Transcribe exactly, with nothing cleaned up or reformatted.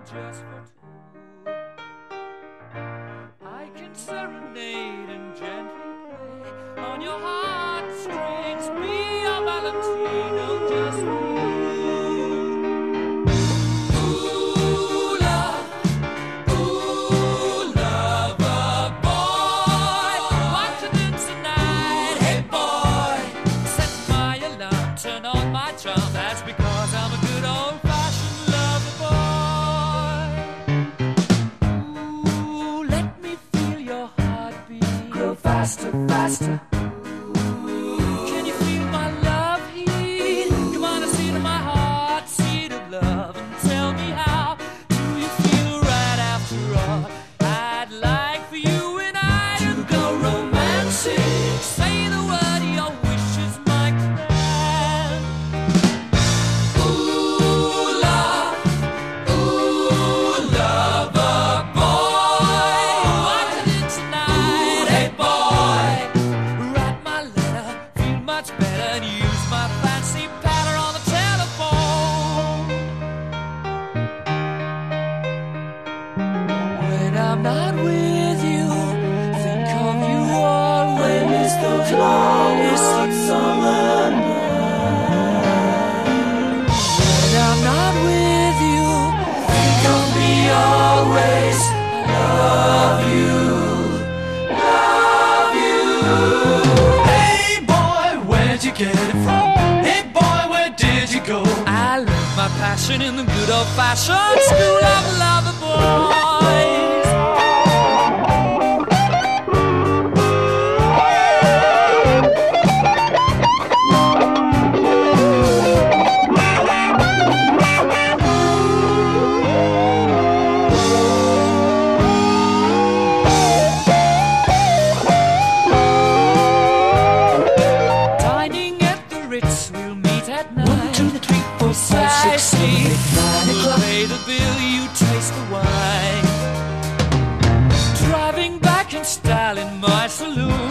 just for two. I can serenade and gently play on your heartstrings, be a Valentino just for you. Ooh, love, ooh, lover boy, what to do tonight? Hey boy, set my alarm, turn on my charm. That's because I'm a good old-fashioned lover boy. Ooh, let me feel your heartbeat grow faster, faster. Can you feel my love heat? Come on and see to my heart, seed of love, and tell me how do you feel right after all? I'd like for you and I to go romantic. Say the word, your wish is my command. Ooh, love, ooh, lover boy, what to do tonight? Hey boy, write my letter, feel much better, and use my fancy patter on the telephone. When I'm not with you, think of you always. The longest summer night. When I'm not with you, think of me always. Love you, love you. Hey boy, where'd you get it from? Hey boy, where did you go? I learned my passion in the good old-fashioned school of lover boys. Dining at the Ritz, we'll meet at night. One, two, three, four, five, six, seven, eight, nine We'll o'clock. pay the bill, you taste the wine. Driving back in style in my saloon.